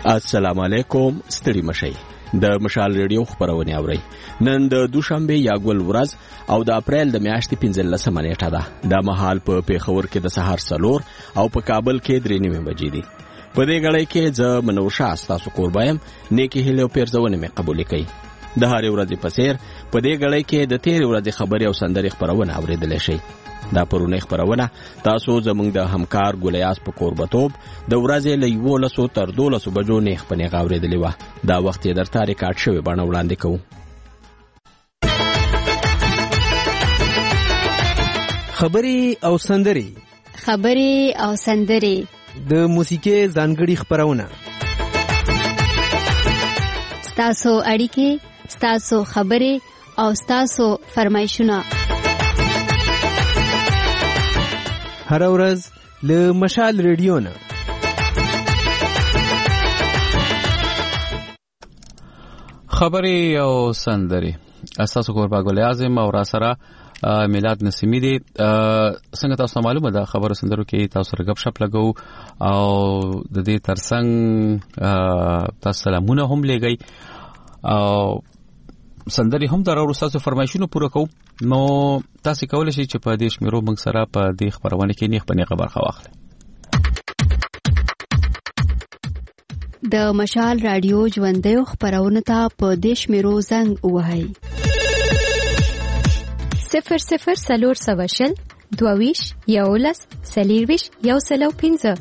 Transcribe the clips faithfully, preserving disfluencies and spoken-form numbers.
السلام علیکم، ستړي مشئ. د مشال ریډیو خبرونه اورئ. نن د دوشنبه یا ګل ورځ او د اپریل د میاشتې پنځلسمه نیټه ده. د مهال په پیښور کې د سهار څلور او په کابل کې درې نیمې بجې دي. په دې غړې کې زه منور شاه تاسو قربایم نیکی هیله او پیرزونه مې قبول کړئ. د هاري ورځې په څیر په دې غړې کې د تیر ورځې خبري او سندري خبرونه اوریدل شي. دا پرونی خبرونه تاسو زموږ د همکار ګولیاس په قربتوب د ورځې له یولسو تر دولسو بجو نیخ په نیغه اوریدلې وه. دا وخت یې درته ریکارډ شوی بڼه وړاندې کوو. خبري او سندري خبري او سندري د موسیقي ځانګړي خبرونه، ستاسو اړیکې، ستاسو خبري او ستاسو فرمایشونه هر ورځ له مشال ریډیو نه. خبري او سندري اساسو قربا ګل اعظم او را سره میلاد نسیمی دی. څنګه تاسو معلومه ده خبرو سندرو کې تاسو سره غب شپ لګو او د دې ترڅنګ تاسو سلامونه هم لګی او سندري هم درو تاسو فرمایشونه پوره کوو. نو تاسو کولای شئ چې په دې شمیرو موږ سره په دې خبرونه کې نیخ په نیغه برخه واخلئ. د مشال رادیو ژوندۍ خبرونه ته په دې شمیرو زنګ ووهئ: صفر صفر سلور سواشل دوویش یولس سلیرویش یو سلو پینزه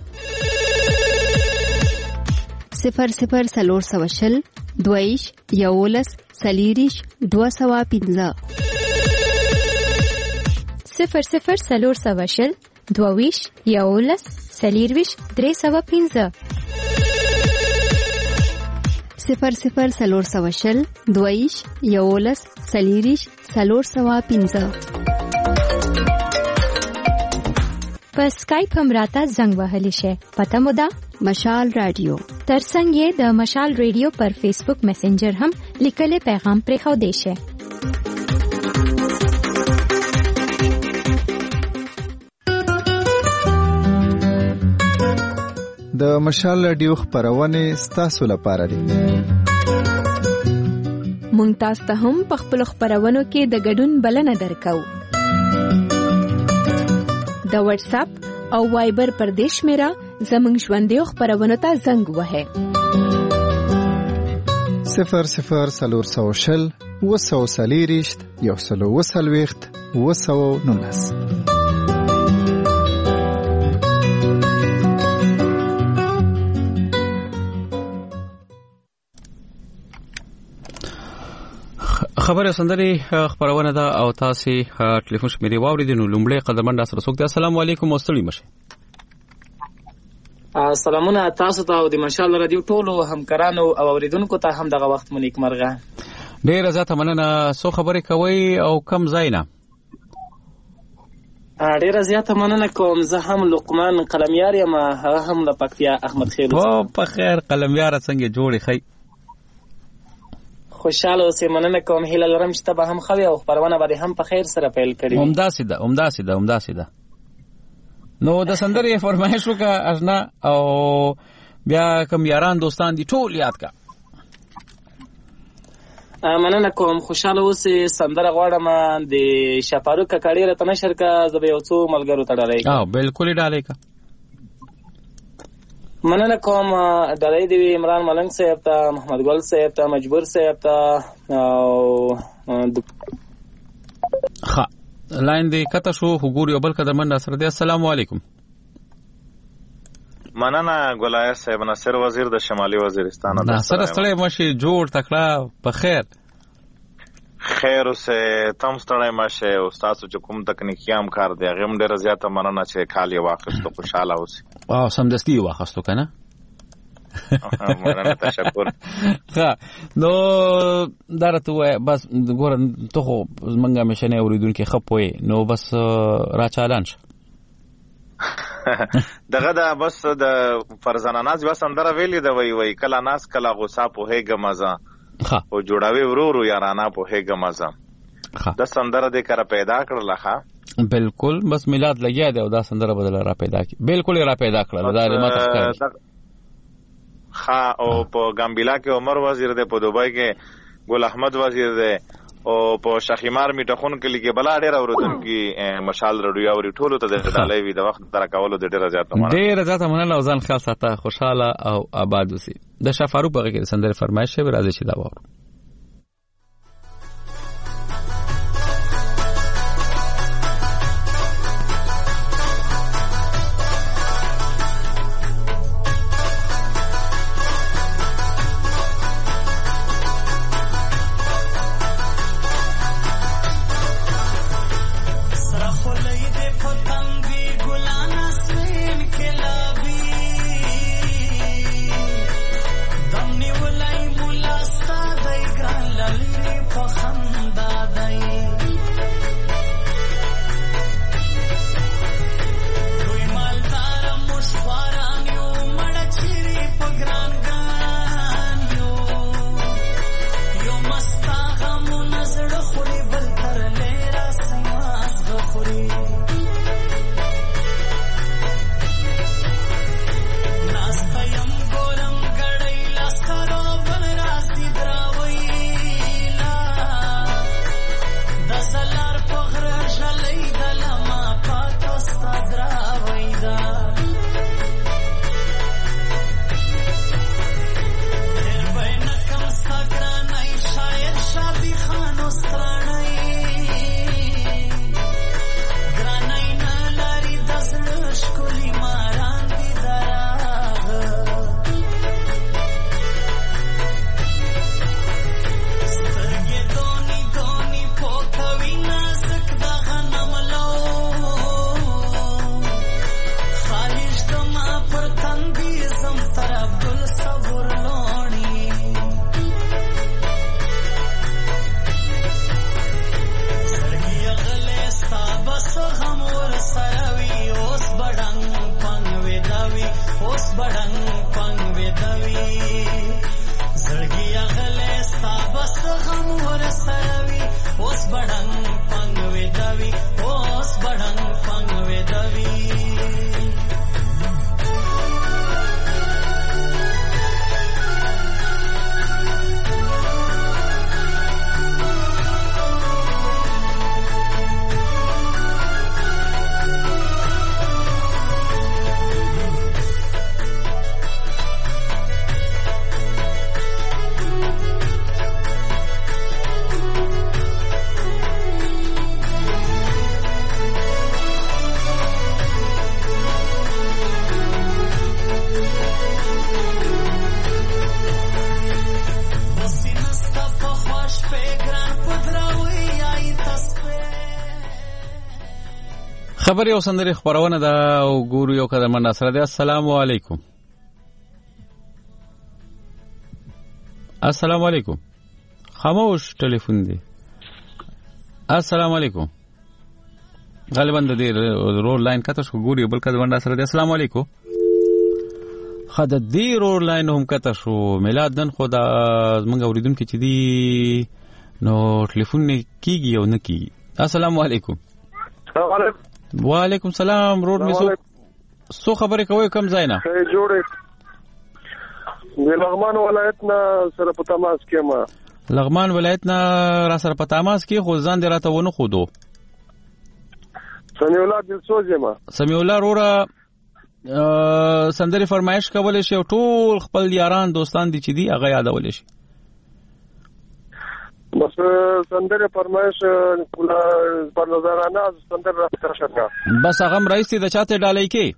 صفر صفر سلور سواشل دوویش یولس سلیریش دو سوا پینزه صفر صفر سلور سواشل دوویش یولس سلیرویش درې سوا پینزه صفر صفر سلور سواشل دوویش یولس سلیریش سلور سوا پینزه. په اسکایپ هم راته زنګ وهلی شي. پته مو ده مشال رادیو. ترڅنګ یې د مشال ریډیو پر فیسبوک میسنجر هم لیکلي پیغام پرې خو دی شي. د مشال رادیو خبرونه ستاسو لپاره دي. مونږ تاسو ته هم په خپل خبرونو کې د ګډون بلنه درکو. د واتس اپ او وایبر پر دیش میرا زمونږ ژوندۍ خبرونو ته زنګ وهه. صفر صفر سلور سوشل وسو سلیریشت یو سلو وسلويخت وسو نونس. خبره سندري خبرونه ده او تاسو ټلیفون شمیرې واوریدئ. نو لومړی قدرمن سره څوک دی؟ السلام علیکم او ستړي مشه. سلامونه تاسو ته او د مشال رادیو ټولو همکارانو او اوریدونکو ته هم دغه وخت مونږ مرغه. ډیره زیاته مننه. سو خبرې کوي او کم ځای نه؟ ډیره زیاته مننه کوم. زه هم لقمان قلمیار یم، هغه هم د پکتیا احمد خیل. او په خیر قلمیار څنګه جوړی خی؟ خوشاله اوسې. مننه کوم. هیله لرم چې ته به هم خوي او خبرونه به هم په خیر سره پیل کړي. همداسې ده همداسې ده همداسې ده. نو د سندرې فرمایش وکړه اشنا او بیا کوم یاران دوستان دي ټول یاد کا. مننه کوم. خوشاله اوسې. سندره غواړم د شپارو ککړی راته نشر کا. زه به یو څو ملګرو ته ډالۍ کا. او بالکل ډالۍ کا. مننه کوم. ډالۍ دی عمران ملنګ صاحب ته، محمد ګل صاحب ته، مجبور صاحب ته او ښه لاین دی کته شو. حضور یو بل قدرمن سره دی. السلام علیکم. مننه ګلای صاحب. ناصر وزیر د شمالي وزیرستان. ناصر ستړی مشه جوړ تکړه په خیر. خیر اوسه. تم ستړی مشه او تاسو چې کوم تکنیکی هم کار دی هغه هم ډیره زیاته مننه چې کال یې واخیستو. خوشاله اوسئ. او سمدستي واخیستو کنه. مننه تشکر. ها نو درته وای بس ګور ته خو منګه مشنه اوریدونکو خپوي نو بس را چالان شه. دغه دا بس د فرزانه ناز بس اندر ویلی دا وی وی کلا ناس کلا غصه په هیګه مزه ها او جوړاوي ورورو یارانه په هیګه مزه ها د سندره د کر پیدا کړل ښه. بالکل بس میلاد لګیا دی او دا سندره بدل را پیدا کی. بالکل را پیدا کړل دا ماته ښکاري. ها او په ګامبلا کې عمر وزیر دی، په دوبۍ کې ګل احمد وزیر دی، او په شخیمار میټخون کلی کې بلا ډیر اوردونکو مشال رډیو او ټولو ته د ډالۍ وی د وخت تر کولو د ډیر زیات مننه ډیر زیات مننه او ځان خیال ساته، خوشاله او آباد اوسئ. د شاه فاروق په کې سندره فرمایش شوی، راځي چې دا وورو. خبر یو سندري خبرونه دا او ګورو یو کده من سره دی. السلام علیکم. السلام علیکم. خاموش ټلیفون دی. السلام علیکم. غالبا د دې رول لاین کته شو ګوري بل کده من سره دی. السلام علیکم. خد دې رول لاین هم کته شو میلاد نن خدا زمونږ اوریدونکو چې دی نو ټلیفون نه کیږي او نه کیږي. السلام علیکم. السلام علیکم. وعلیکم سلام. روډ می سو سو خبرې کوي کم ځای نه ښه جوړې د لغمان ولایت نه سره په تماس کې ما لغمان ولایت نه را سره په تماس کې خو ځان دې راته ونه خودو. سمیع الله دل سوځه ما سمیع الله رورا سندري فرمایش کولې شي او ټول خپل یاران دوستان دي چې دي هغه یادول شي. بس سندره فرمایش کله پر نظرانه سندره راځه شکا بس هغه رئیس د چاته ډالۍ کې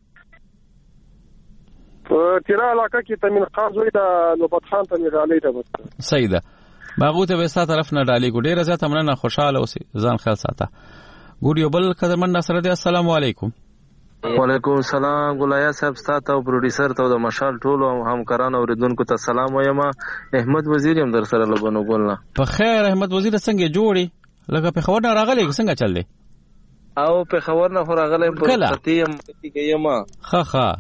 په تیرا علاقه کې تمن خان زوی د نوبت خان ته ډالۍ ده. بس صحیح ده. باغو ته وستا طرف نه ډالۍ کو ډیره زیاته مننه. خوشاله اوسې ځان خیال ساته. ګوريو بل قدرمن سره دی. السلام علیکم. وعلیکم السلام. ګلایا صاحب ستاسو او پروډوسر ته د مشال ټولو همکارانو اوریدونکو ته سلام وایم. احمد وزیر هم در سره لبنو ګلنا. په خیر احمد وزیر څنګه جوړي لکه په خبر نه راغلی څنګه چل دی او په خبر نه راغلی په پتی هم کېږم. ها ها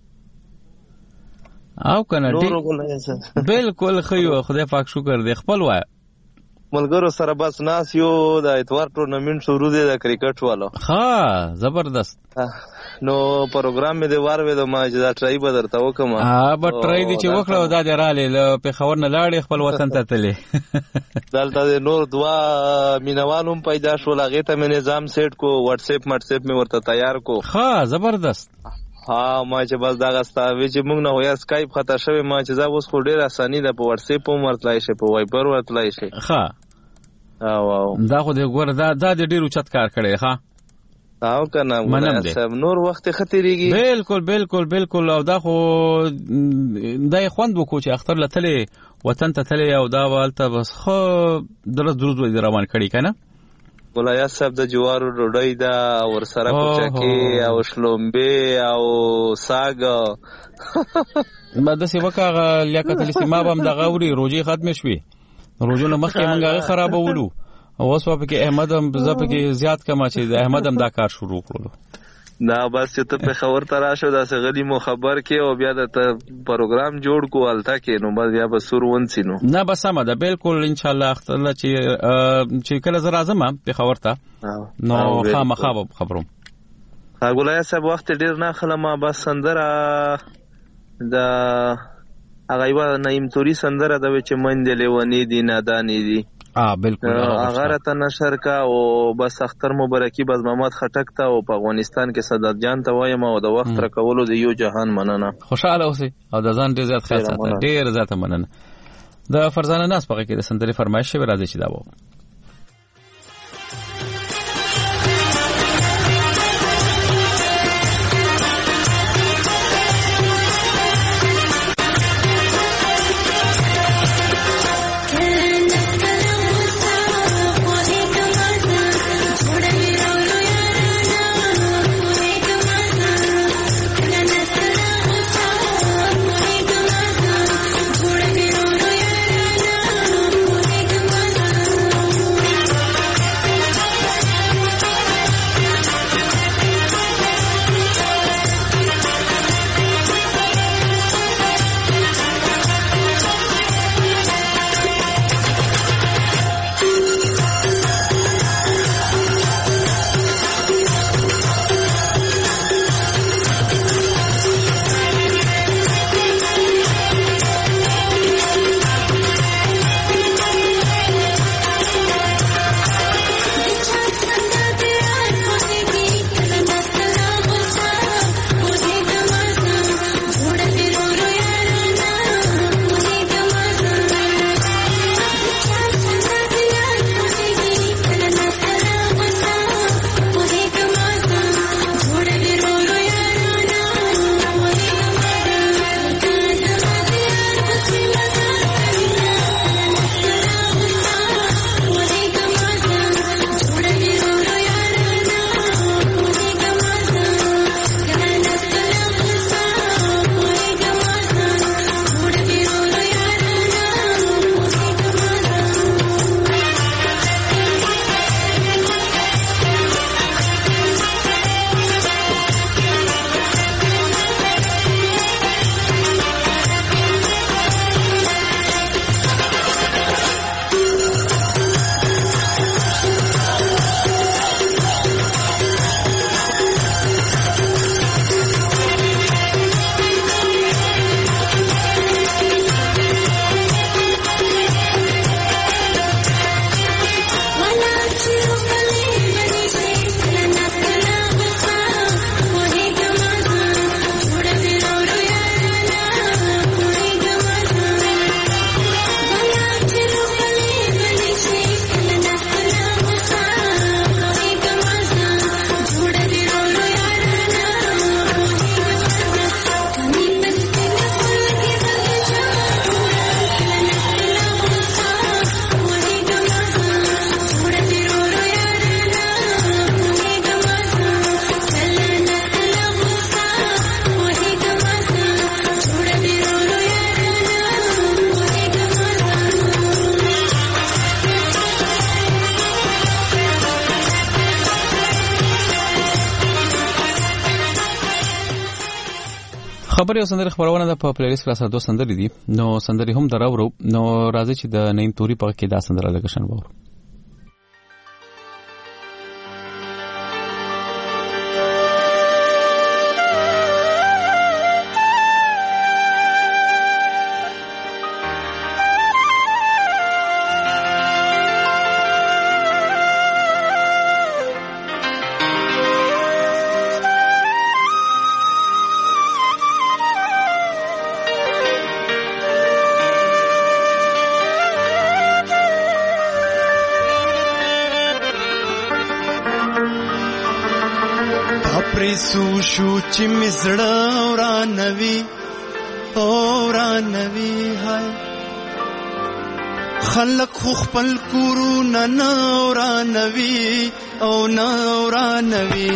او کنه دی بالکل خيو خدای پاک شکر دی. خپل وای ملګرو سره بس ناس یو د اتوار ټورنمنت شروع دی د کرکټ والو. ها زبردست. نو پروګرام مې د وار وې د ما چې دا ټرای به درته وکم. ها به ټرای دي چې وکړو دا دې رالې له پېښور نه لاړې خپل وطن ته تلې. دلته نور دوا مینوالم پیدا شول هغه ته مې نظام سیټ کو واتس اپ مټس اپ مې ورته تیار کو. ها زبردست. ها ما چې بس دا غستا وی چې موږ نه ویا اسکایپ خطا شوی ما چې دا اوس خو ډیر اساني ده په واتس اپ هم ورتلای شي په وایبر ورتلای شي. ها او دا خو دې ګور دا دا ډیر اوچت کار کړي. ها او کنه سب نور وخت خطرېږي. بالکل بالکل بالکل. او دا خو دای خوند وکړو چې اختر لته وطن ته تلې او دا والته بس خو درز درز روان کړي کنه. ولایت صاحب د جوارو ډوډۍ دا ور سره پچکی او شلومبه او ساګ ماده سی وکړه لیاقت الاستماع هم د غوري روزي ختم شوي. روزونه مخکې مونږه خرابولو او اوس په کې احمد هم زپ کې زیات کما چې احمد هم دا کار شروع کړو. دا بس چې ته په خبر ترا شو دا سغلی مو خبر کې او بیا د پروګرام جوړ کوالتا کې نو بس بیا به سور ونسینو. نه بس سم ده بالکل ان شاء الله اختر چې چې کله زه راځم په خبر ته نو خامخا خبروم. غولای صاحب وخت ډیر نه خلما بس سندره دا هغه یو نیم توري سندره دا چې مندلې ونی دي نادانی دي. اه بالکل هغه راته نشر کا او بس اختر مبارکي بس محمد خټک ته او په افغانستان کې صدات جان ته وایم او د وخت را کولو د یو جهان مننه. خوشاله اوسئ او د ځان ډیر زیات خاصه ډیر زیات مننه. د فرزانه ناس په کې د سندري فرمایش شوی راځي چې دا وو. خبري او سندري خبرونه د په پلیلیست کې سره دوه سندري دي نو سندري هم دراورو نو راځي چې د نیم توري په کې دا سندره لګشن وورو. اپریسو شو چې مزړه ورانوي ورانوي هاي خلق خو خپل کورونه نه ورانوي او نه ورانوي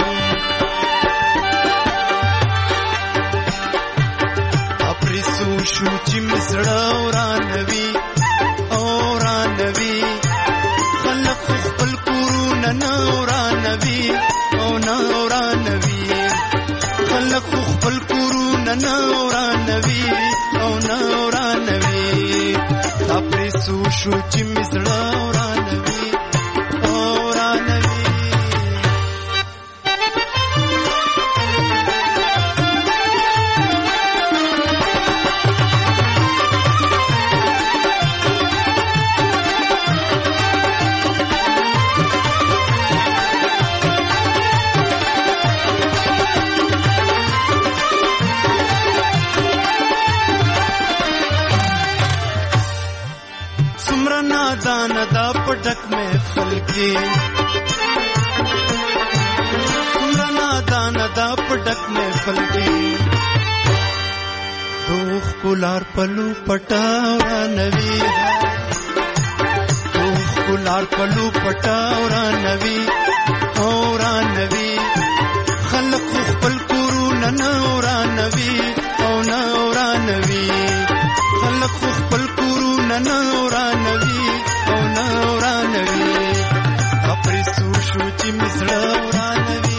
اپریسو شو چې مزړه ورانوي ورانوي خلق خو خپل کورونه نه ورانوي او نه ورانوي خلق خو خپل کورونه نه ورانوي او نه ورانوي اپریسو شو چې مزړه ورانوي ورانوي دان دا پټک میں خلکی رانا دان دا پټک میں خلکی دوخ کولار پلو پټاورا نوی دوخ کولار پلو پټاورا نوی اورا نوی خلق خپل کورونه نورا نوی او نورا نوی خلق خپل کورونه نورا نوی او نورا نوی اپریسو شو چې مزړه ورانوي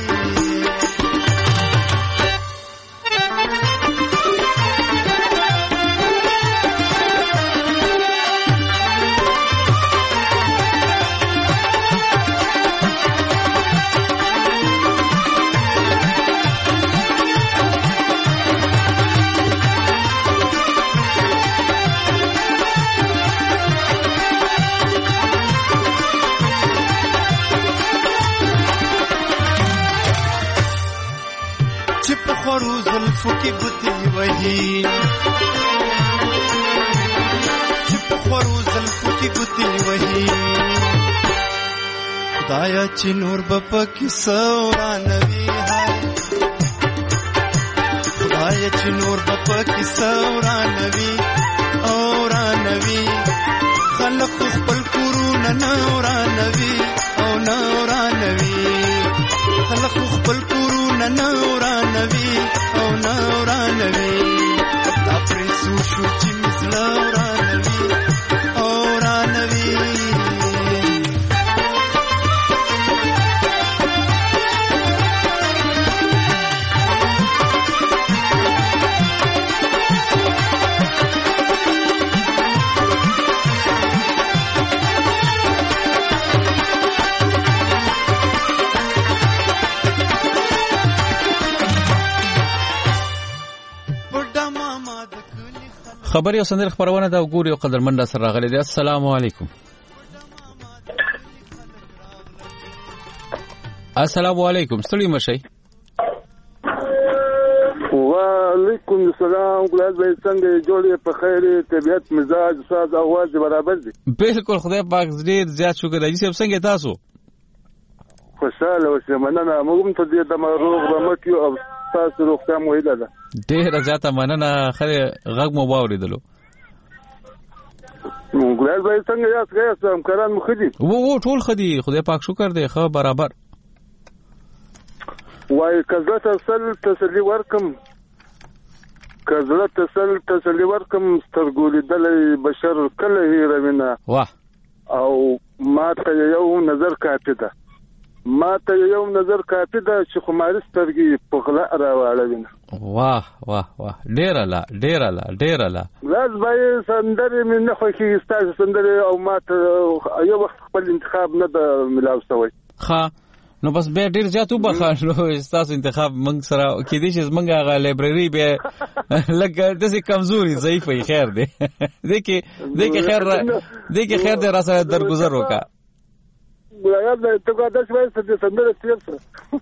خورو زلفو کی گتی وہی چپ خورو زلفو کی گتی وہی خدایا چی نور بپا کی سورانوی ہے خدایا چی نور بپا کی سورانوی اورانوی خلق خپل کورونه نورانوی او نورانوی خلق خپل کورونه نورانوي او نورانوي اپریسو شو چې مزړه ورانوي اورانوي خبري او سندر خبرونه دا وګوري او قدرمن سره راغلي دي. السلام علیکم. السلام علیکم. ستړي مشي. وعلیکم السلام. ګلاد به څنګه جوړې په خیر طبيعت مزاج ساز اواز برابر دي؟ بالکل خدای پاک ډېر زیات شکر دی. چې څنګه تاسو؟ خوشاله اوسئ. مننه. موږ ته دې د روغ رحمت یو او تاسو روغتیا مو هیله ده. ډېر زیاته مننه. خره غږ مو واوریدلو. ګلاد به څنګه یاست؟ یاست همکاران مو خدي؟ وو وو ټول خدي. خدای پاک شکر دی. خو برابر. وای کزه تسل تسلی ورکم کزه تسل تسلی ورکم سترګولې دلې بشر کله هیروینه واه او ما ته یو نظر کافي ده ما ته یو نظر کافي ده چې خماري سترګې په غلا راوړوینه. واه واه واه ډیر لا ډیر لا ډیر لا لاس به سندرې مې نه خوښي ستاسو سندرې او ما ته یو وخت خپل انتخاب نه ده ملاو شوی. ښه نو بس به ډیر زیات وبخښلو تاسو انتخاب موږ سره کې دي چې موږ هغه لایبرری به لکه د څه کمزوري ضعیفه خیر دی دغه دغه خیر دغه خیر د راسره درگذر وکا ګلایاب ته کو داس وایي چې سندره تیر سره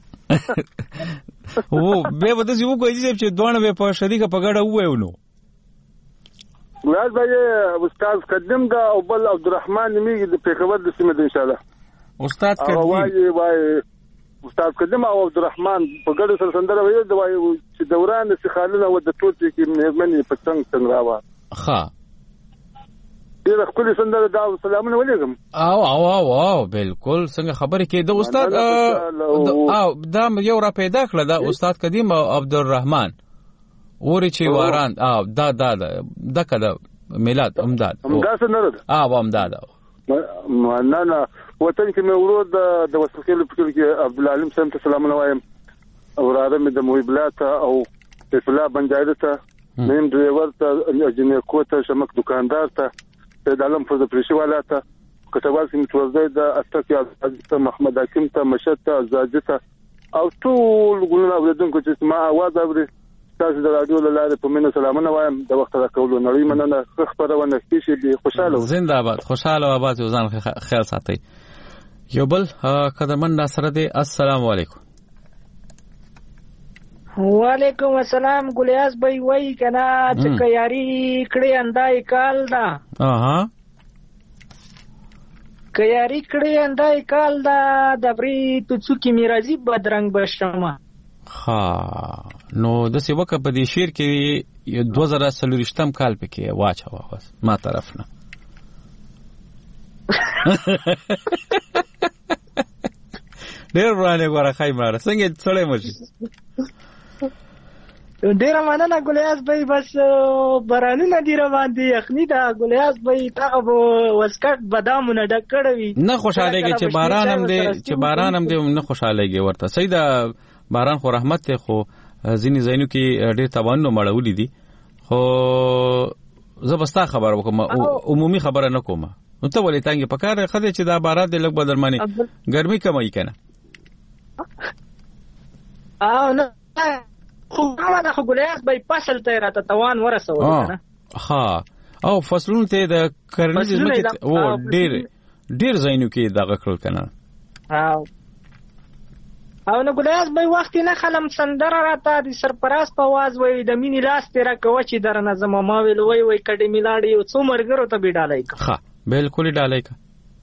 وو به ودا چې وو کوي چې دوه به په شریکه په ګډه وایو نو ګلایاب به استاد قدم دا او بل عبدالرحمن میږي د پیښور د سیمه ان شاء الله استاد کړي وای وای استاد قدیم او عبدالرحمن په ګډه سره سندره ویل د وایي چې دوران سخالونه و د ټوټې کې مېرمنې په څنګ څنګ راوه ښه ډېره ښکلې سندره دا سلامونه ولیږم او او او او بالکل څنګه خبرې کې د استاد او دا یو را پیدا کړه دا استاد قدیم او عبدالرحمن اوري چې واران او دا دا دا کده میلاد امداد امداد سندره او امداد نه نه وطن کې مې ورور د د وسلکل په کې عبدالعلیم سم ته سلامونه وایم او راځم د محبلات او فلا بنجایده ته نیم ډرایور ته اجنه کوته شمک دکاندار ته د عالم فرض پرشي والا ته کتابال کې متوزي د اتک ته محمد حکیم ته مشد ته زاجه ته او ټول ګلونه اوریدونکو چې ما आवाज اوري تاسو د رادیو له لارې په مینه سلامونه وایم د وخت راکولو نړۍ مننه خبرونه کیږي به خوشاله زنده باد خوشاله آباد ځان خیر ساتي یو بل قدمن ناصر دی السلام علیکم وعلیکم السلام ګلیاس بھائی وای کنا چې کیاری کړي اندای کال دا اها کیاری کړي اندای کال دا د بری تو څوکي میراځي بدرنګ بشما ها نو د سی وک په دې شیر کې دو هزار وشلم کال پکې واچو واس ما طرف نه ډیر ورانه غوړه خایمه څنګه څړې مشي ډیر مننه ګلیاس بھائی بس برانونه دی روان دي یخنی دا ګلیاس بھائی تاغه وسکټ بادامونه ډکړوي نه خوشالهږي چې باران هم دی چې باران هم دی نه خوشالهږي ورته سیدا باران خو رحمت ته خو ځینې زینو کې ډېر توانو مړولې دي خو زبستا خبر وکم عمومي خبره نه کومه نو ته ولې تانګي پکاره خدای چې دا بارات د لګ بدرمنی ګرمي کمای کنه او نه خو دا خو ګلیاس به فصل ته راته توان ورسول کنه ها او فصلونه ته د کرنیز مکه او ډېر ډېر زینو کې دغه کړل کنه او او نو ګلیاس به وخت نه خلم سندره راته د سرپراز په आवाज وای د مینی لاس تیرا کوي چې درنه زما ما ویل وای وای کډی میلاړي او څو مرګرو ته بیډالای ښه بالکل ډالای کا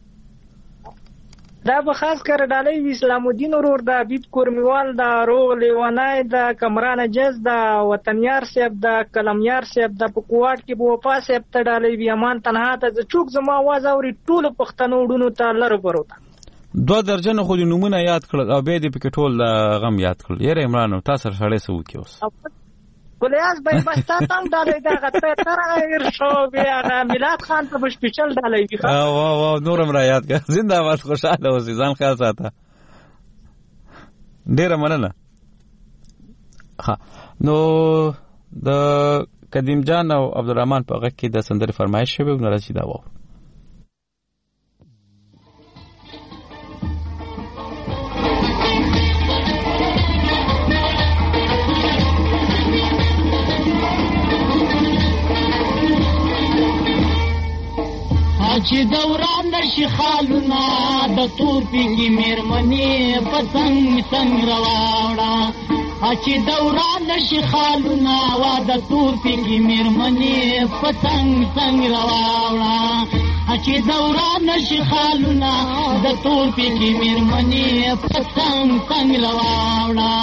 دا به خاص کر ډالای اسلام الدین ورور د حبیب کورمیوال دا روغ لیوانای دا کمران جز دا وطنیار صاحب دا کلمیار صاحب دا پکواټ کې بو پاس صاحب ته ډالای وی امان تنها ته چوک زما आवाज اوري ټول پښتنو ډونو ته لره پروت دو درجن خو د نمونه یاد کړل او به دې پکې ټول غم یاد کړل یره عمران تاسو سره سره وکي اوس ګلیاس بھائی بس تاسو هم ډالې دا غته تر غیر شو بیا میلاد خان ته سپیشل ډالې کی او او نورم را یاد کړ زنده باد خوشاله اوسې ځان خیال ساته ډیره مننه ها نو د قدیم جان او عبدالرحمن په غږ کې د سندرې فرمایش شوی نو راځي دا و چې دوران د شخالونه د تور پیږي مېرمنې پتنګ څنګ راوړه چې دوران د شخالونه وا د تور پیږي مېرمنې پتنګ څنګ راوړه چې دوران د شخالونه د تور پیږي مېرمنې پتنګ څنګ راوړه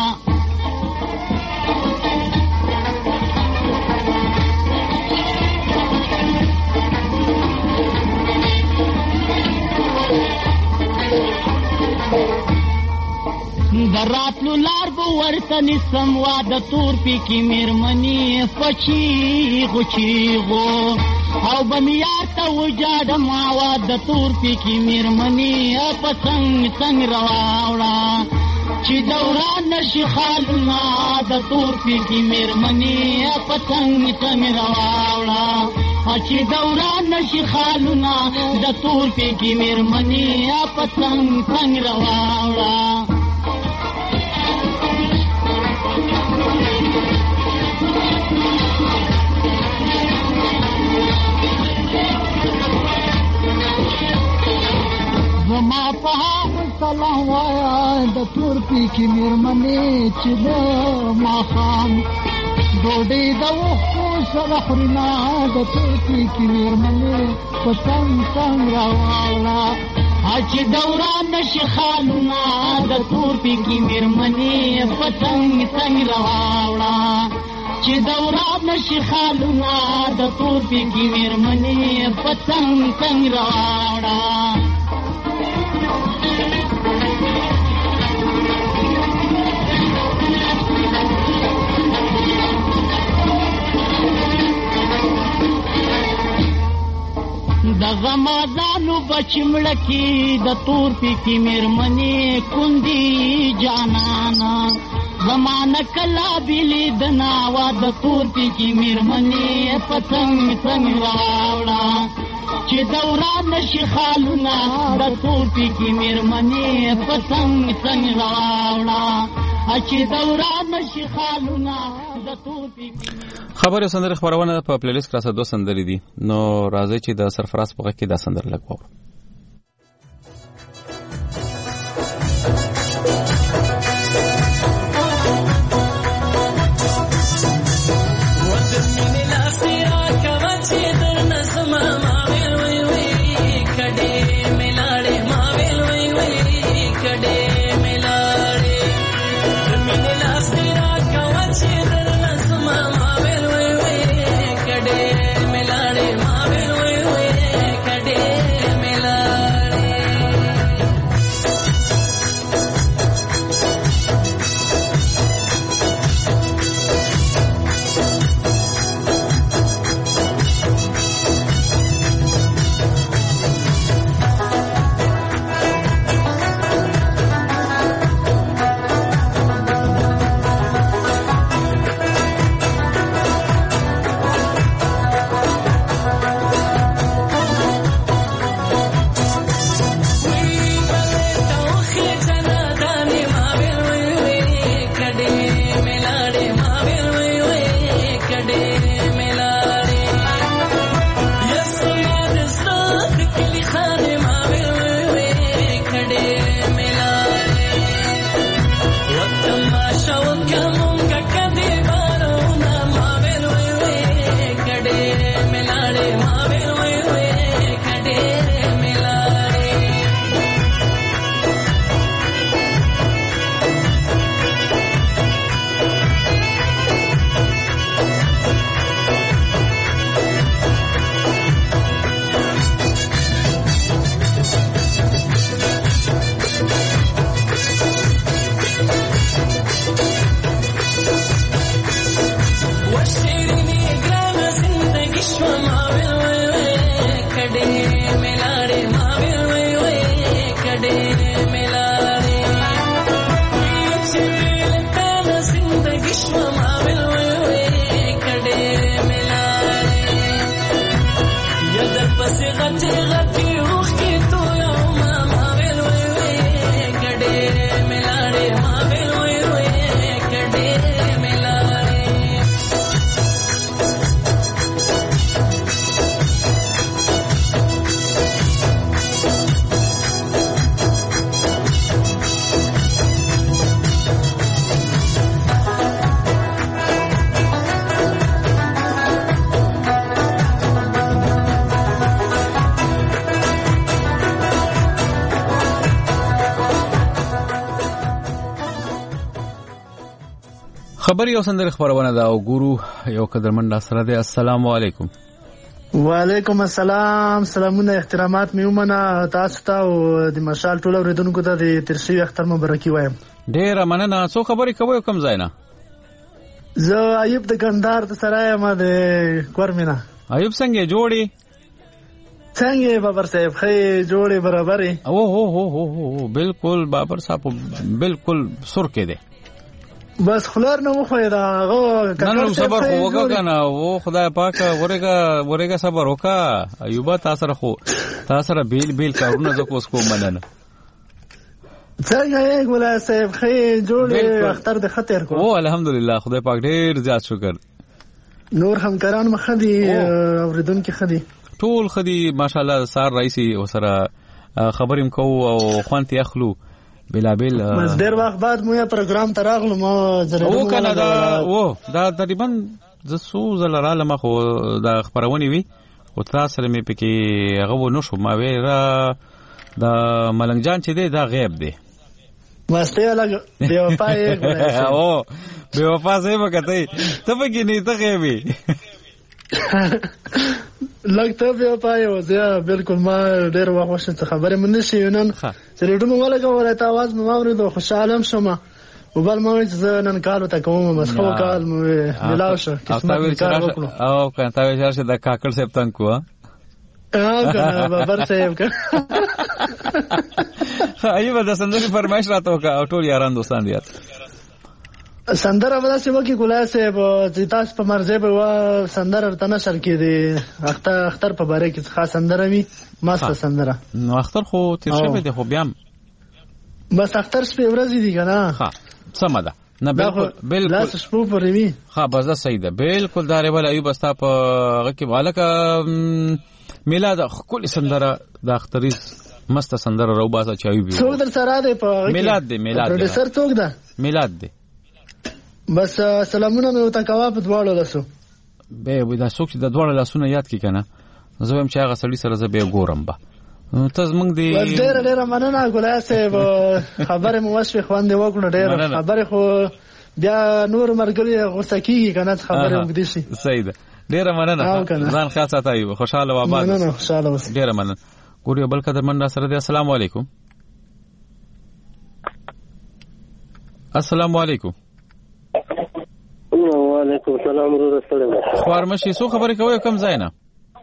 دراتلو لار بو ورته نسم وا د تور پیکی مېرمنې پچی غچی غو او بمیار ته وجاډ ما وا د تور پیکی مېرمنې پڅنګ څنګ راوړه چې دوران نشي خالونه د تور پیکی مېرمنې پڅنګ څنګ راوړه چې دوران نشي خالونه د تور پیکی مېرمنې پڅنګ څنګ راوړه زما په سلام وایا د تور پیکی مېرمنې چې د ماښام ډوډۍ د وښو سره خورنا د تور پیکی مېرمنې په څنګ څنګ راواړه چې دوران نشي خالونه د تور پکې میرمنې پتنګ څنګ راوړه چې دوران نشي خالونه د تور پکې میرمنې پتنګ څنګ راوړه د غمازانو بچمړکی د تور پکې میرمنې کندي جانانا زمانه کلا بیلی دنا وا د تور پکې میرمنې پتنګ څنګه راوړه چې دوران نشي خالونه د تور پکې میرمنې پتنګ څنګه راوړه چې دوران نشي خالونه د تور پکې خبر سندره خبرونه په پلی لیست کې راځي دوه سندرې دي نو راځي چې د سرفراز په کې دا سندره لګو خبر یو سندره خبرونه دا او ګورو یو قدرمن سره دی السلام علیکم وعلیکم السلام سلامونه احترامات مې ومنه تاسو ته او د مشال ټول اوریدونکو ته د ترشي اختر مبارکي وایم ډیر مننه څو خبرې کوي کوم ځای نه زه ایوب د ګندار ته سره یم د کورمینا ایوب څنګه جوړي څنګه بابر صاحب خې جوړي برابرې او هو هو هو بالکل بابر صاحب بالکل سر کې دی بس خلار نه مخه دا هغه کنه صبر خو وکړه او خدای پاک ورګه ورګه صبر وکا ایوب تاسو سره خو تاسو سره بیل بیل کارونه زکه اوس کوم مننه څنګه یې ګولا صاحب خې جوړ اختر د خطر کو او الحمدلله خدای پاک ډیر زیات شکر نور همکاران مخدي اوریدونکو خدي ټول خدي ماشاءالله سار رئیسي او سره خبریم کو او خوانتي اخلو بلا بل بس ډیر وخت بعد مو یو پروګرام تراغلو ما زره او کنه دا او دا تقریبا ز سو زلرا لمه خو دا خبرونه وی او تاسو مې پکې هغه و نو شو ما وی را دا ملنګ جان چې دی دا غیب دی ماسته لګ بے وفا یې او بے وفا سه وکته ته پکې نه ته غیبی لګ ته بے وفا یې زه بالکل ما ډېر وښه خبره مونږ شي نن چې ډېر مو ولا کوله ته आवाज مو اورېدو خوشاله شوم وبال ما چې نن کارو ته کوم مسخو کال مو ملاو شو او کنه تا ویل چې د کاکړ صاحب تنګ کو ها کنه بابر صاحب کا ایوب د سندرې فرمایش راته وکړه او ټول یاران دوستان دي سندره ودا چې وکی ګولای صاحب چې تاسو په مرزه به و سندره ته نشر کړي اختر اختر په باره کې خاص سندره می ماسته سندره نو اختر خو تیر شوی دی خو بیا بس اختر شپه ورځې دي کنه ها سم ده نه بالکل بالکل لاس شپو پرې می ها بس دا صحیح ده بالکل دا ریول ایوب استا په غکی بالک میلاد خپل سندره د اختریز مست سندره رو باسه چایو بي څو در سره ده په میلاد دی میلاد دی پروډوسر څوک ده میلاد دی بس سلامونه مې وته کوا په دواړو لاسو به ودا څوک چې د دواړو لاسونو یاد کی کنه زه هم چې هغه سړی سره زه به ګورم با ته زمنګ دی ډېر ډېر مننه ګولای صاحب خبره مو وشو خواندې وکړو ډېر خبره خو بیا نور مرګلي غوسه کیږي کنه خبره وګدي شي صحیح ده ډېر مننه ځان خاص ساتایو خوشاله و آباد مننه خوشاله اوسئ ډېر مننه ګوري بل قدر من سره دی السلام علیکم السلام علیکم وعلیکم السلام ورحمۃ اللہ خوارمشي سو خبرې کوي کم ځای نه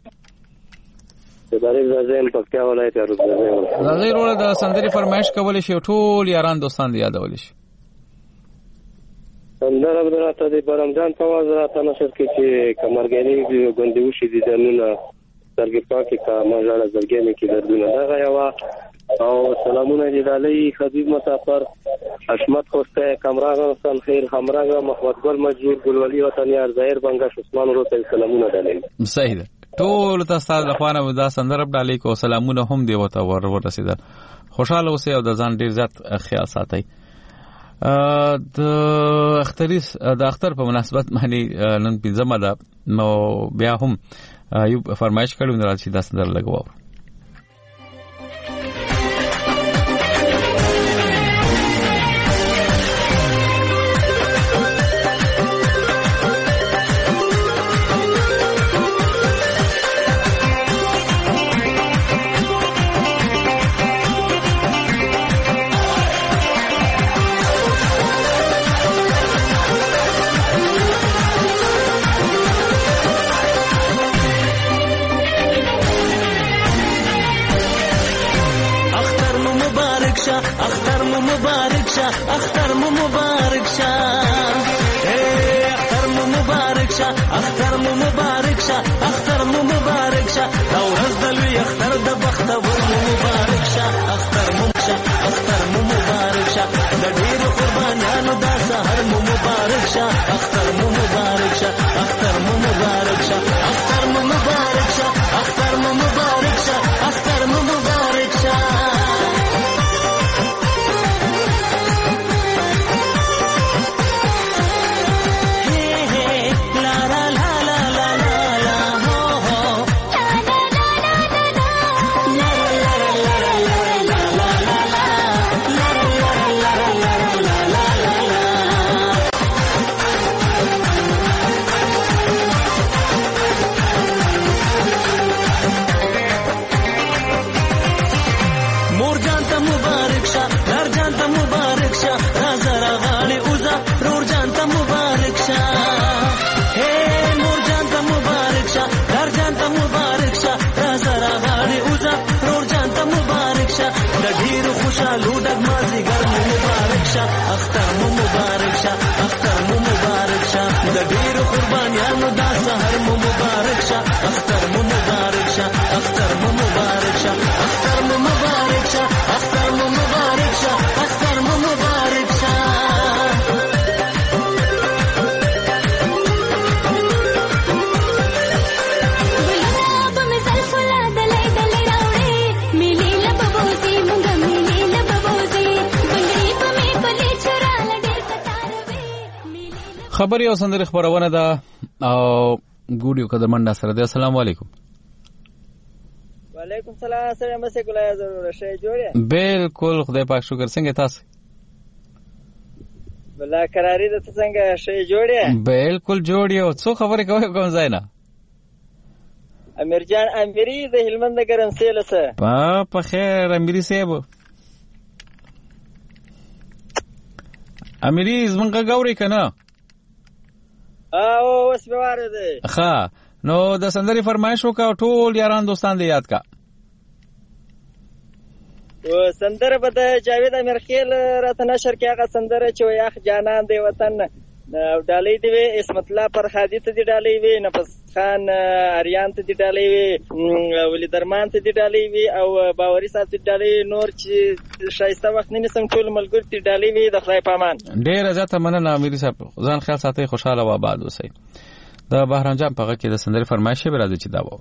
د داري زین پکتیا ولایت ارزه زازي روړه د سندري فرمایش کول شي ټول یاران دوستان دی یادول شي سندره بدراته د برمجان په واز راته نشر کې چې کمرګری غوندي وشي دي دنه درګه پاکي کا ماجاله درګه کې دردونه دا غیا او سلامونه دي علي حبيب مسافر حشمت خوسته کمران حسن خیر همراغه محمد ګل مجور ګلولي وطن یار ظاهر بنگش عثمان روته سلامونه دالي صحیح ده ټول تاسو د خوانه دا سندره بدالي کو سلامونه هم دی وته ور ورسیدل خوشاله اوسئ او د ځان ډیر زیات خیال ساتئ د اختریس د اختر په مناسبت باندې نن پنځمه ده نو بیا هم یو فرمایش کړو نه راځي دا سندره لګوو اختر مو مبارک شه اختر مو مبارک شه اختر مو مبارک شه اختر مو مبارک شه اختر مو مبارک شه دا ورځ د لوی اختر د بختور مو مبارک شه اختر مو شه اختر مو مبارک شه د ډیرو قربانانو دا سحر مو مبارک شه اختر مو مبارک شه اختر مو مبارک شه اختر مو مبارک شه اختر مو مبارک شه اختر مو مبارک شه خوشالو ډک مازی ګرم مبارک شه اختر مو مبارک شه اختر مو مبارک شه د ډیرو قربانیانو دا سحر مو مبارک شه اختر مو مبارک شه اختر مو مبارک شه اختر مو مبارک شه اختر مو مبارک شه اختر مو مبارک شه خبري او سندري خبرونه ده او ګوډیو کده منډه سره ده السلام علیکم وعلیکم السلام سره مسه ګلای ضرور شي جوړه بالکل خدای پاک شکر څنګه تاسو بلا قراری د څنګه شي جوړه بالکل جوړیو څو خبره کوي کوم ځای نه امیر جان امیری د هلمند ګرمسیل سره په په خیر امیری صاحب امیری زمونږه ګوري کنه او اوس به واره ده ښه نو د سندري فرمایش وکاو ټول یاران دوستان دې یاد کا و سندره به د جاوید امیرخیل راته نشر کې هغه سندره چې ویاخ جانان دی وطن او ډالۍ دی اسمت الله فرهادي ته دی ډالۍ وی نفس خان اریان ته دی ډالۍ وی ولی درمان ته دی ډالۍ وی او باوري صاحب ته ډالۍ نور چې شایسته وخت نه نسم ټول ملګری ته ډالۍ وی د خدای پامان ډیر زیاته مننه امیر صاحب ځان خیال ساتي خوشاله و آباد اوسئ د بهرام جان په هغه کې د سندري فرمایش به راځي چې دا و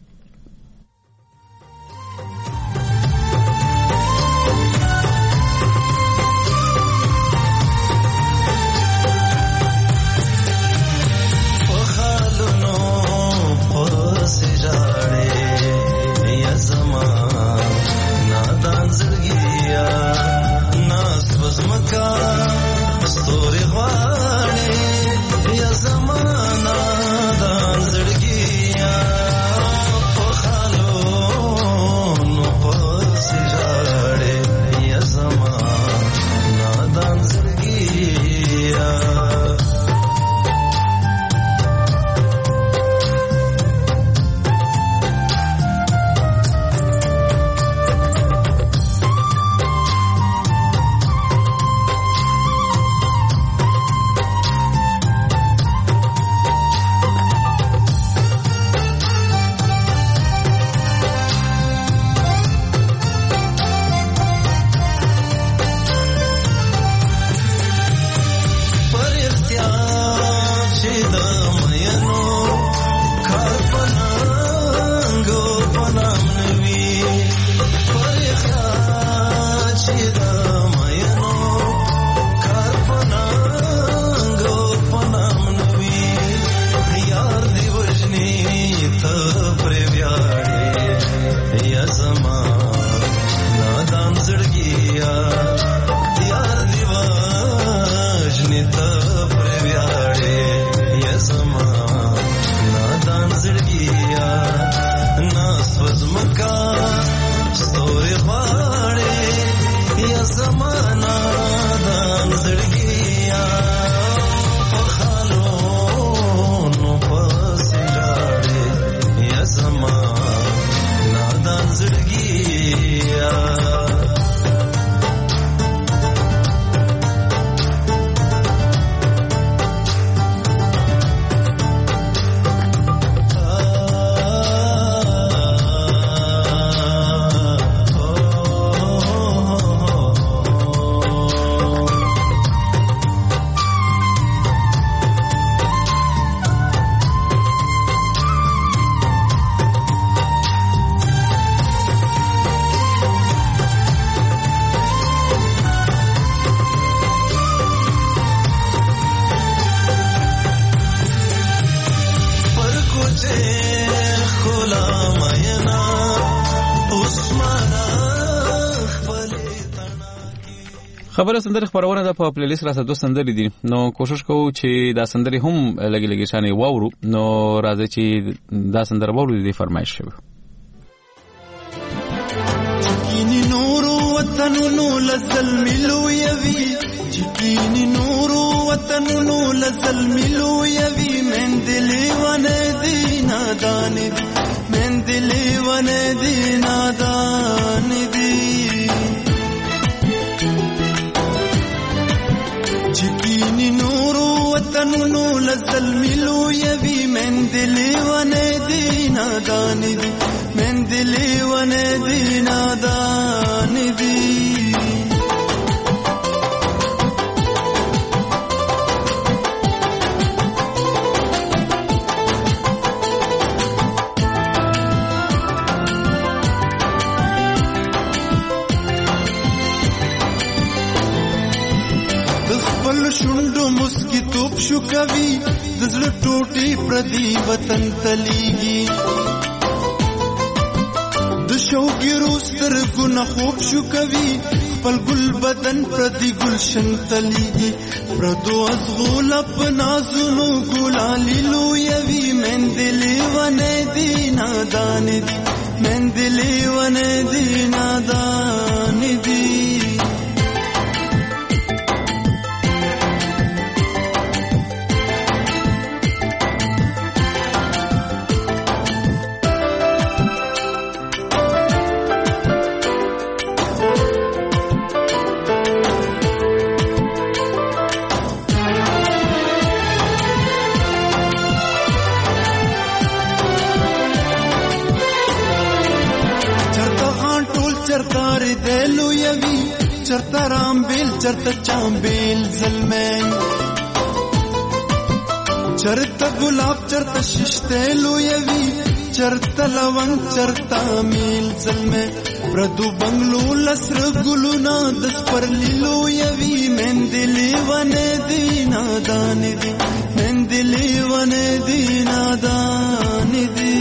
خبره سندري خبرونه د په پلی لیست راځه دوه سندري دي نو کوشش کوو چې دا سندري هم لګي لګي شانې واورو نو راځي چې دا سندره واورو دي فرمایش شوی چکینی نورو وطنونو لزل ملو یوی چکینی نورو وطنونو لزل ملو یوی من دلی ونه دی نادان دی من دلی ونه دی نادان دی چکینی نورو وطنونو لزل ملو یوی من دلی ونه دی نادان دی من دلی ونه دی نادان دی خپل شوندو مسکی توپ شو کوي د زړه ټوټي پردي وطن تليږي شوګیرو سترګونه خوب شو کوي خپل ګل بدن پردي ګلشن تلیږي پردو ازغول په نازونو ګلالي لویوي مندلې ونه دي نادان دي مندلې ونه دي نادان دي چرتا رامبیل چرتا چامبیل زلمین چرتا گلاب چرتا ششتیلو یوی چرتا لونگ چرتا میل زلمین پردو بنگلو لسر گلونا دس پر لیلو یوی مندلی ونه دینا دانی دی مندلی ونه دینا دانی دی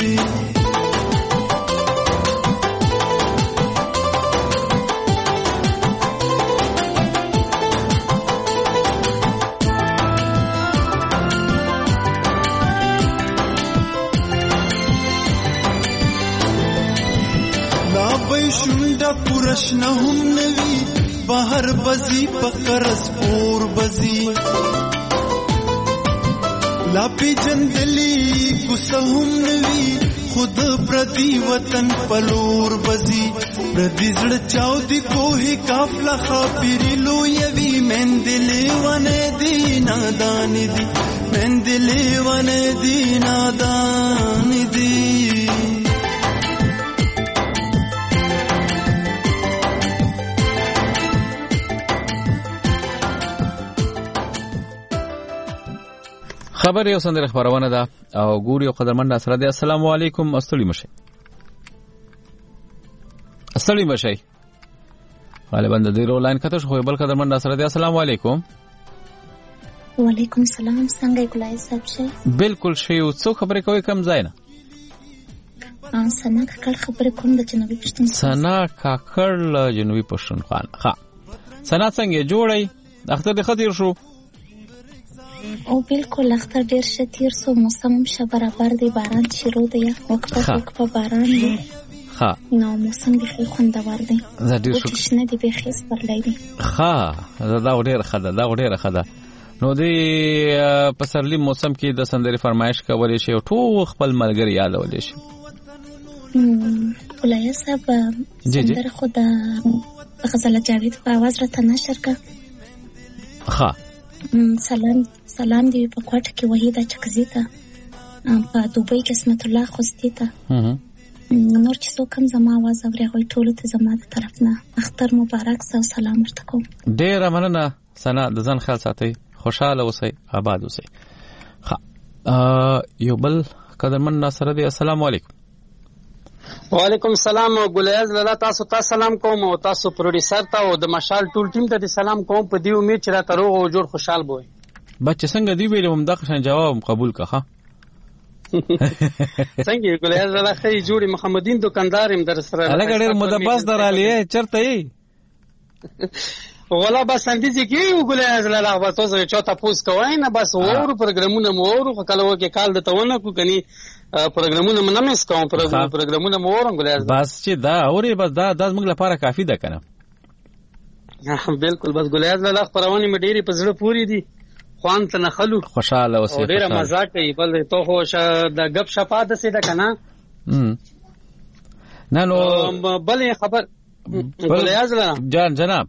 پورشنه هم نوی بهر بزی پکرس پور بزی لاپی جندلی گسه هم نوی خود پردی وطن پلور بزی پردی زړه چاو دی کوهی کافلا خاپیری لو یوی مندلی ونه دی نادان دی مندلی ونه دی نادان دی خبر یو سندره خبرونه ده او ګوري او قدرمن سره ده. السلام علیکم. استړي مشه استړي مشه غالبا د دې رو لاین کته شو بل قدرمن سره ده. السلام علیکم. وعلیکم السلام. څنګه ګلای صاحب شه؟ بالکل شی او څو خبرې کوي کم ځای نه. ان سنا کاکړ خبرې کوم د جنوبي پښتون. سنا کاکړ جنوبي پښتونخوا. ها سنا څنګه جوړی اختر د خطر شو؟ او بالکل اختر ډیر شتیر سو موسم شه برابر دی باران شروع دی وقفه وقفه باران دی. ها نو موسم به خوندور دی. زه ډیر شو شنه دی به خیس پرلای دی. ها دا ډیر خده دا ډیر خده. نو دی پسرلی موسم کې د سندري فرمایش کولې شي او ټول خپل ملګری یادولې شي. ولای صاحب سندره خدا غزل جاوید په आवाज راته نشر کا. ها سلام سلام دی په کوټه کې وحیده چکزی ته په دوبۍ کې اسمت الله خوستی ته نور چې څوک هم زما आवाज اوري هغوی ټولو ته زما د طرف نه اختر مبارک سه او سلام ورته کوم. ډېره مننه سنا د ځان خیال ساتئ خوشحاله اوسئ آباد اوسئ. یو بل قدرمن ناصر دی. السلام علیکم. وعلیکم السلام. ګلیاز لاله تاسو ته سلام کوم او تاسو پروډوسر ته او د مشال ټول ټیم ته سلام کوم په دې امید چې را تروغ او جوړ خوشحال بوي. بچ څنګه دی ویلم هم دغه جواب قبول کړه. څنګه ګلیاز لاله خې جوړي محمدین دکاندار هم در سره الګ ډېر مدبس درالی چرته یې ولا بس اندیزي کې ګلیاز لاله بس تاسو چې تاسو کوی نه بس ورو پروګرامونه مو ورو کله وکي کال د تونه کو کني پروګرامونه مې نمس کوم پروګرامونه مو ورم ګلیاز بس چې دا اوري بس دا د موږ لپاره کافي ده کنه. بالکل بس ګلیاز لاله خبرونه مې ډېری په زړه پوری دي خوان ته نخلو خوشاله اوسې او ډېر مزه کوي بل ته خو د غب شپه د سي ده کنه. نه نو بل خبر ګلیاز لاله جان جناب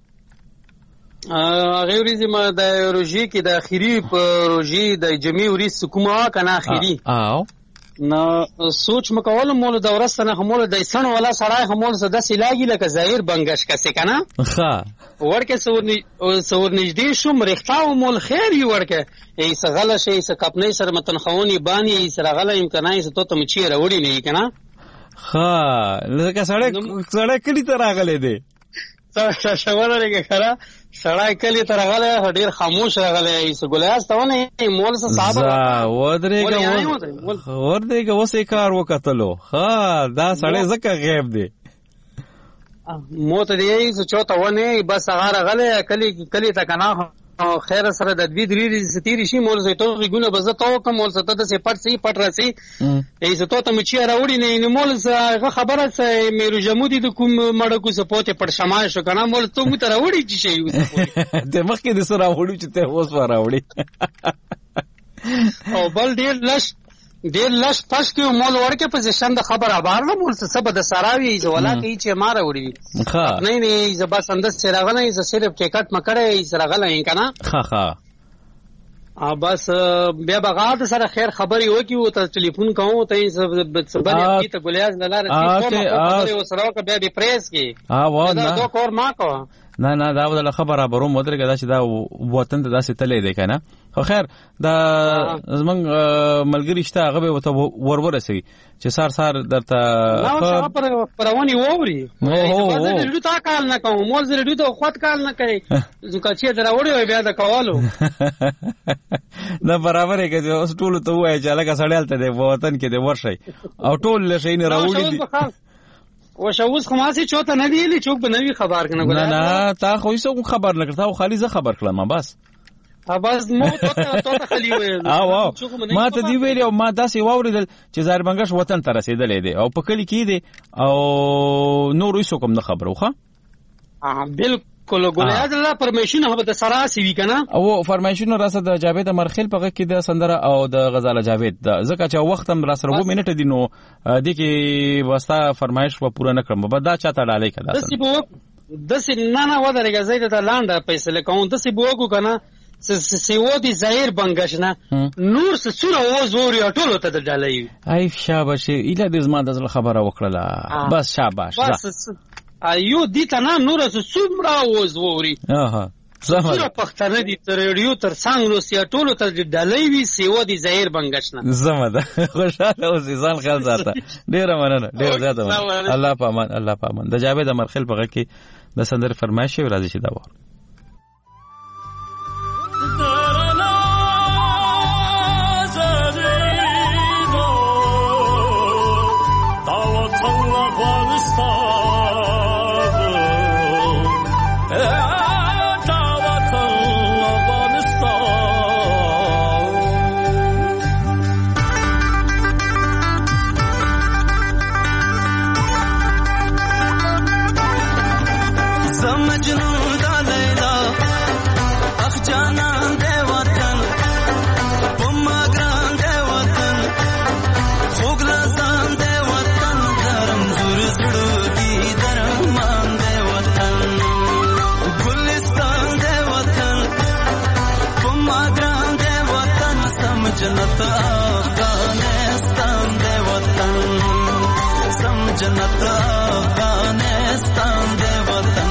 هغه ورځې ما د روژې کې د اخیری روژې د جمعې ورځ کومه کنه اخیری او نو سوچ مکول مول د ورستنه همول د سن ولا سړای همول زده سلاګي لکه ظاهر بنگش کسه کنه. ها ورکه سورنی سور نږدې شوم رښتاو مول خیر یو ورکه ای سغله شي س کپنې سره متن خونی بانی سره غله امکانای س ته تم چی راوړي نه کنه. ها لکه سړی سړی کلی ته راغله دی شاوله لري کړه سړای کلی تر غله ډیر خاموش راغلی ایس ګلیاس ته ونه مول څه صاحب ودرېګه ودرېګه وسې کار وکتلو ها دا سړی زکه غیب دی مو ته دی چې چوته ونه بس هغه غله کلی کلی ته کنه خیر سره د دوی درې ستیری شي مول زه ته غونه بزه تو کوم مول ته د سي پټ سي پټ راسي ایس ته ته مچ راوړي نه مول زه خبره سه میرو جمودي د کوم مړ کو سپوته پټ شمال شو کنه مول ته مو ته راوړي چې شي د مخکې د سره راوړي چې ته اوس راوړي او بل ډیر لش ډیر لش پښ کې مول ورکه پوزیشن د خبر ابار نه مول څه به د سراوي ز ولا کوي چې ما راوړي ښه نه نه ز بس اندس سره غلې ز صرف ټیکټ مکړې سره غلې کنه ښه ښه ا بس بیا بغاد سره خیر خبري وکي او ته ټلیفون کوم ته سبا کی ته ګلیاز نه لاره چې کومه خبره وسره کا بیا به پریس کی ا و نه دا کور ما کو نه نه دا ول خبره بروم ودرګه دا چې دا وطن ته داسې تلې دی کنه خو خیر دا زمنګ ملګری شته هغه به وته ورورسي چې سار سار درته نو پر پرونی ووري او زه تا کال نه کوم مول زه ډو ته خود کال نه کوي ځکه چې درا وړي بیا دا کوالو دا برابر کې اوس ټول ته وای چې لکه سړیال ته دی وطن کې دی ورشي او ټول لشي نه راوړي دي و شاوس خماسي چوته نه دی چوک بنوي خبر کنه نه نه تا خو هیڅ خبر نه کړتا او خالي زه خبر کړم بس بس مو ته ته خالي وې او ما ته دی ویل او ما داسې واوریدل چې زاربنګش وطن ته رسیدلې دی او په کلی کې دی او نور هیڅ کوم نه خبرو ښه اه بالکل کله ګولیا د پرمیشن هغه د سراسي وی کنه او فرمایشن راسه د جاوید مرخیل په کې د سندره او د غزاله جاوید د زکه چې وخت هم را سره و منټه دي نو د کې واسطه فرمایش و پوره نه کړم به دا چاته ډالې کړه د سی بو د سی نه نه ودرګه زید ته لاندې پیسې لکون د سی بو کنه سی و دي ظاهر بنګشنه نور څه څوره و زوري ټول ته د ډالې ای شاباش اله د زما د خبره وکړه بس شاباش بس ایو دي ته نه نور څه څومره و زوري اها زما پختنه دي تر ریډیو تر څنګه سیا ټول ته د ډالې وی سی و دي ظاهر بنګشنه زما ده خوشاله اوس ځان خیال ساته ډیر مننه ډیر زیاته الله پامان الله پامان د جاوید مرخیل په کې د سندر فرمایش راځي چې دا و جنت افغانستان دے وطن سم جنت افغانستان دے وطن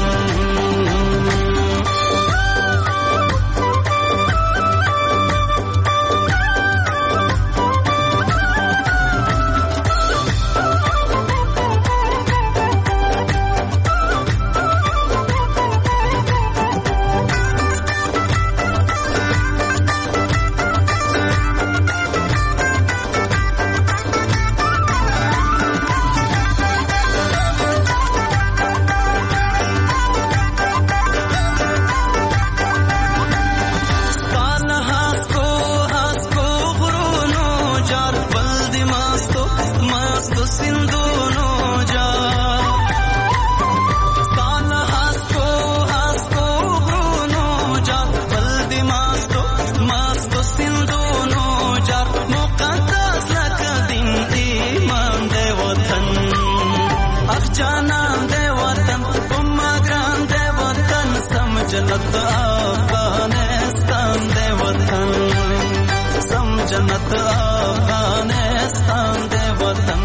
جنت افغانستان دے وطن سم جنت افغانستان دے وطن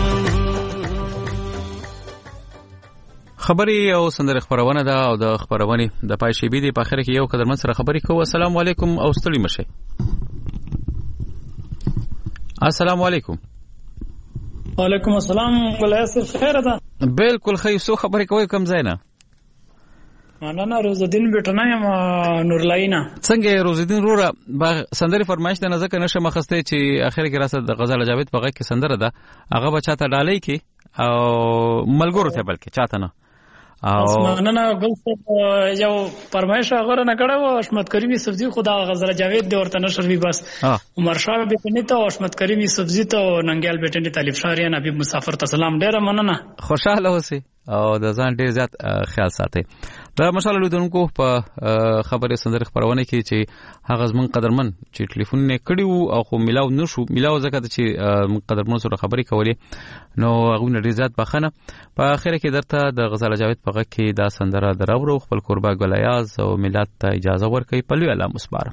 خبري او سندره خبرونه ده او د خبرونه د پای شی بي دي په اخر کې یو قدر من سره خبري کوو. السلام علیکم او ستړي مشه. السلام علیکم. وعلیکم السلام. ګل اسر خیر ده؟ بالکل خیر. سو خبري کوي کم زینا مننه روز الدین بیٹنه یم نورلاینه. څنګه روز الدین روره با سندري فرمایش د نظر کنه مخسته چې اخر کې راسه د غزل جاوید په غږ کې سندره ده هغه بچا ته ډالۍ کې او ملګرو ته بلکې چاته نه او مننه ګل صاحب یو فرمایش هغه نه کړو حشمت کریمی سبزی خدا غزل جاوید د ورته نشر وی بس عمر شاه بیٹنی ته حشمت کریمی سبزی ته ننګیال بیٹنی طالب شاریان حبیب مسافر ته سلام ډیره مننه خوشاله اوسئ او د ځان ډیر زیات خیال ساتئ. دا مشال لیدونکو په خبرې سندره خبرونه کې چې هغه زمون قدرمن چې ټلیفون نه کړیو او خو ملاو نشو ملاو زکه چې من قدرمن سره خبرې کولې نو هغه ډیر زیات بخنه په اخر کې درته د غزل جاوید په غږ کې دا سندره دراورو خپل قربا ګلیاز او ملت ته اجازه ورکړي په لوی الله مسبار.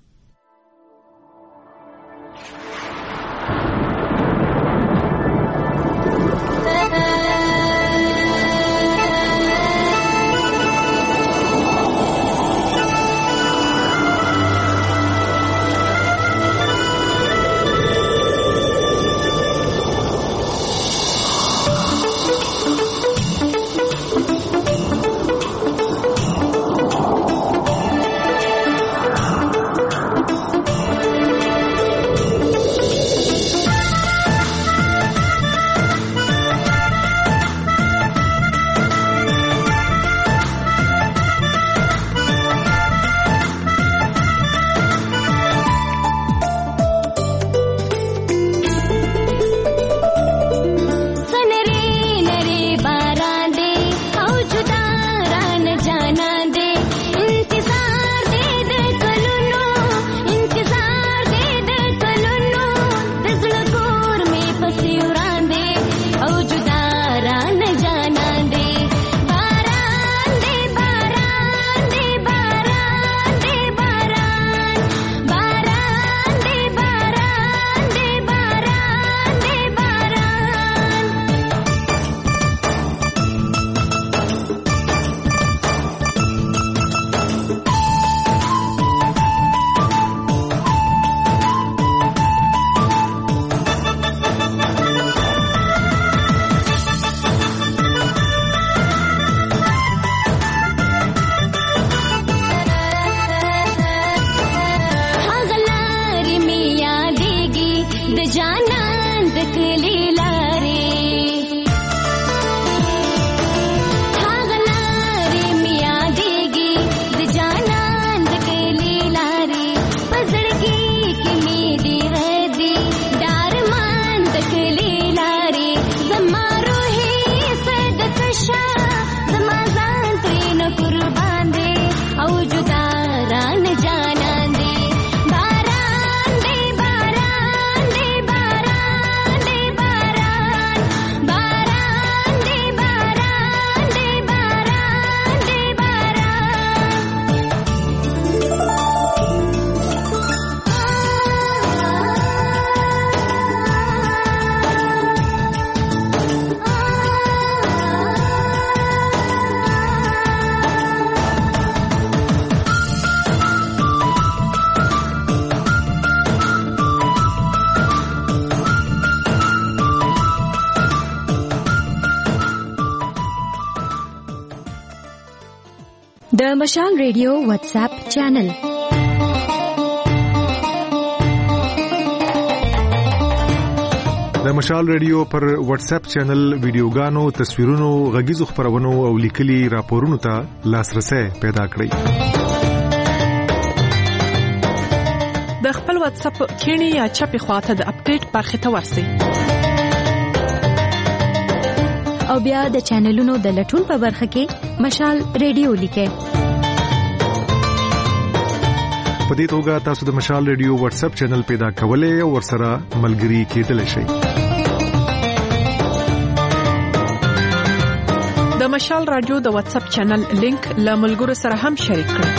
د مشال ریډیو واتس اپ چینل د مشال ریډیو پر واتس اپ چینل ویډیوګانو تصویرونو غږیزو خبرونو او لیکلي راپورونو ته لاسرسي پیدا کړئ. د خپل واتس اپ کینی یا چپی خواته د اپډیټ برخه ته ورسئ او بیا د چینلونو د لټون په برخه کې مشال ریډیو لیکئ. په دې توګه تاسو د مشال ریډیو واتس اپ چینل پیدا کولای او ورسره ملګري کېدلی شئ. د مشال رادیو د واتس اپ چینل لینک له ملګرو سره هم شریک کړئ.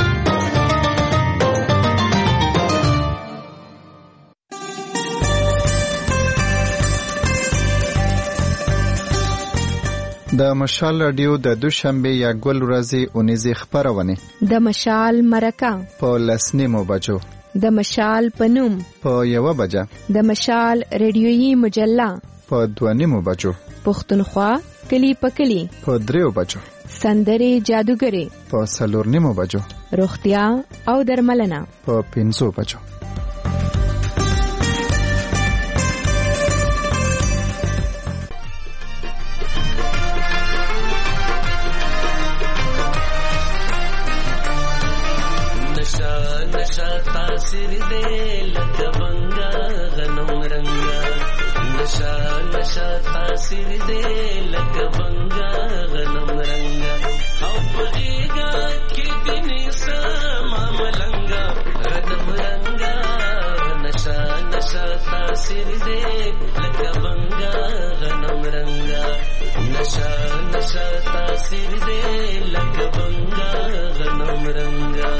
د مشال رادیو د دوشنبه یا ګل ورځې اونیزه خبرونه د مشال مرکه په لسنیمو بجو د مشال پنوم په یو بجه د مشال ریډیويي مجله په دوه نیمو بجو پښتونخوا کلی په کلی په دریو بجو سندرې جادوګرې په څلور نیمو بجو، روغتیا او درملنه په پنځو بجو. تاثیر دے لکه بنگا غنم رنگا، نشا نشا تاثیر دے لکه بنگا غنم رنگا، او پغیگا کی دنی سما ملنگا غنم رنگا، نشا نشا تاثیر دے لکه بنگا غنم رنگا، نشا نشا تاثیر دے لکه بنگا غنم رنگا.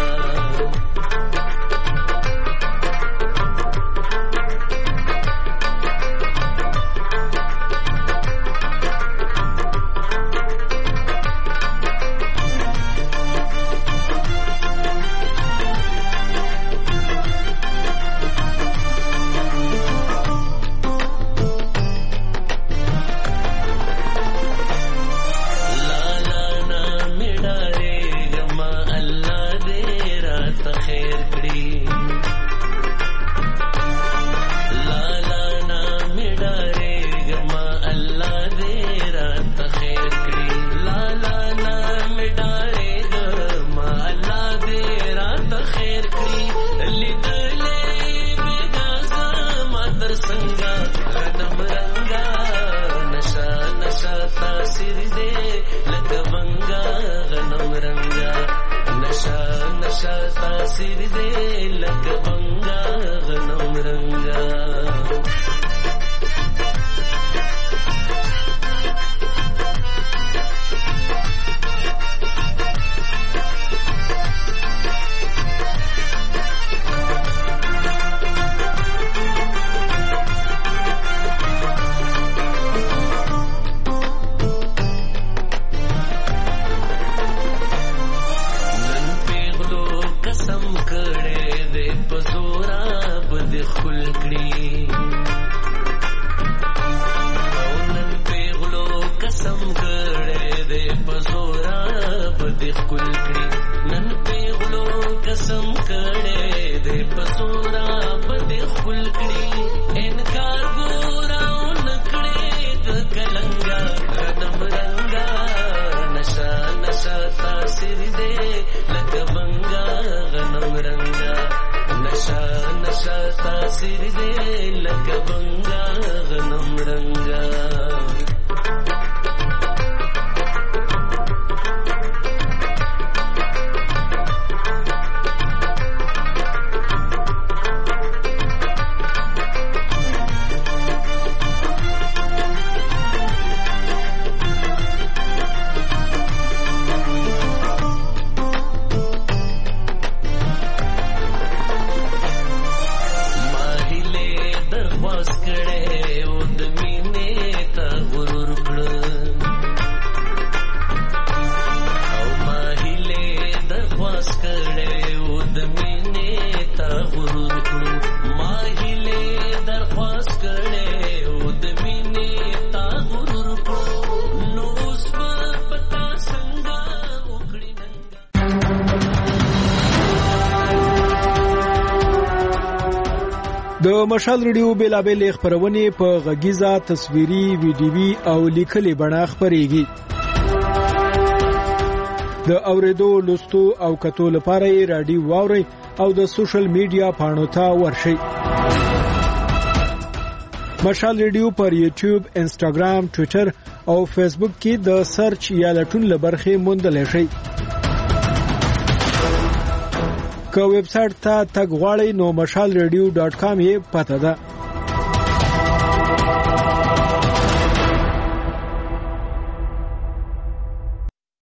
د مشال ریډیو بیلابل خبرونه په غږیزه تصویري ویډیوي او لیکلي بڼه خبريږي. د اوریدو لوستو او کتو لپاره رادیو واوري او د سوشل میډیا پاڼو ته ورشئ. مشال ریډیو پر یوټیوب، انسټاګرام، ټوئیټر او فیسبوک کې د سرچ یا لټون لبرخه موندل شي. که ویب سټ ته تګ غواړئ نو مشال ریډیو ډاټ کام یې پته ده.